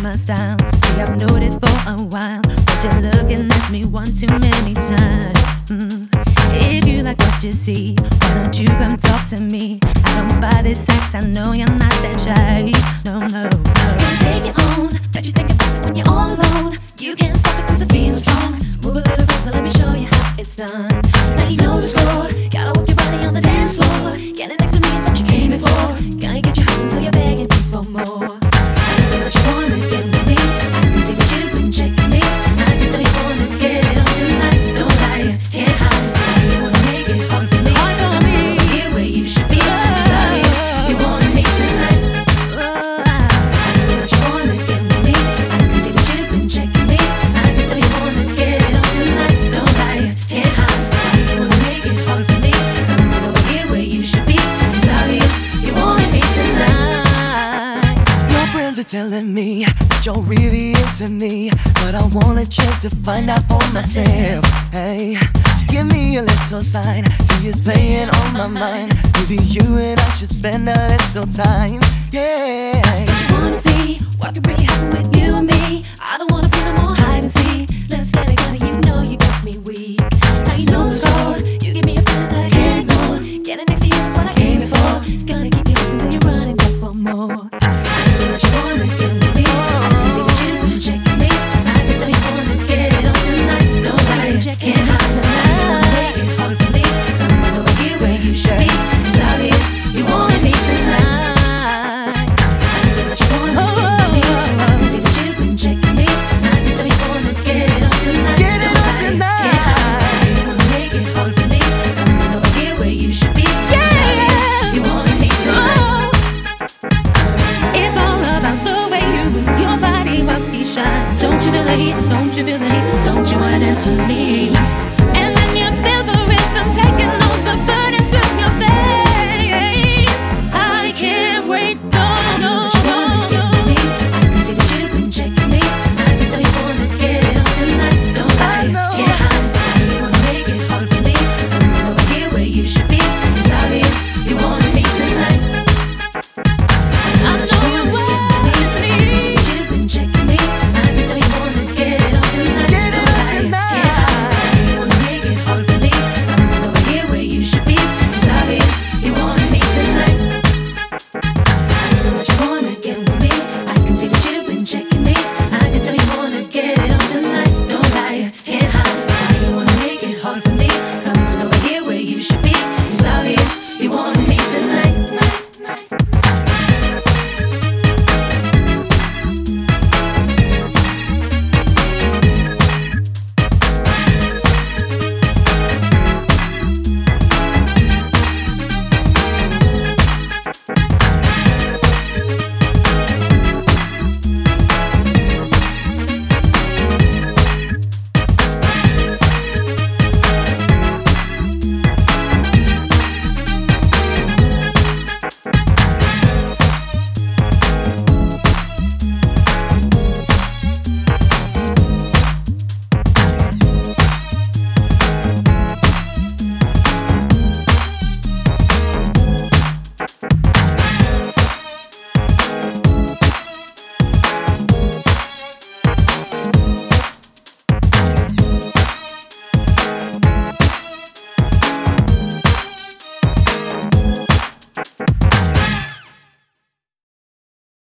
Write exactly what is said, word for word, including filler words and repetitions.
my style. See, I've noticed for a while that you're looking at me one too many times. Mm. If you like what you see, why don't you come talk to me? I don't buy this act, I know you're not that shy. No, no, no. Can't take it on that you think about it when you're all alone. You can't stop it cause the feeling's strong. Move a little closer, let me show you how it's done. Now you know the score, gotta work your body on the dance floor. Getting next to me is what you came before. Gotta get you hot until you're begging me for more. I know what you wanna get with me. I can see that you've been checking me. I can tell you wanna get it on tonight. Don't lie, you can't hide. You wanna make it hard for me. Hard for me. Here where you should be. Sorry, you wanted me tonight. I know what you wanna get with me. I can see that you've been checking me. I can tell you wanna get it on tonight. Don't lie, you can't hide. You wanna make it hard for me. Come on over here where you should be. Sorry, you wanted me tonight. My friends are telling me that you're really into me, but I want a chance to find out for myself. Hey, so give me a little sign. See, it's playing on my mind. Maybe you and I should spend a little time. Yeah. Don't you wanna see what could really happen with you and me? I don't wanna play no more hide and seek. Let's get together, you know you got me weak. Now you know the score. You give me a feeling that I can't ignore. Getting next to you is what I came before. Gonna keep you up until you're running back for more. I know what you wanna get with me. I can see that you've been checking me. I can tell you wanna get it on tonight. Don't lie, you can't hide tonight. You wanna make it hard for me. Come on over here where you should be. Sorry, you wanted me tonight. I know what you wanna get with me. I can see that you've been checking me. I can tell you wanna get it on tonight. Get it Don't on lie, you tonight. can't hide. You wanna make it hard for me. Come on over here where you should be. Sorry, you wanted me tonight. It's all about the way you move your body, what be shy. Don't you feel the heat? Don't you feel the heat? Don't you wanna dance with me?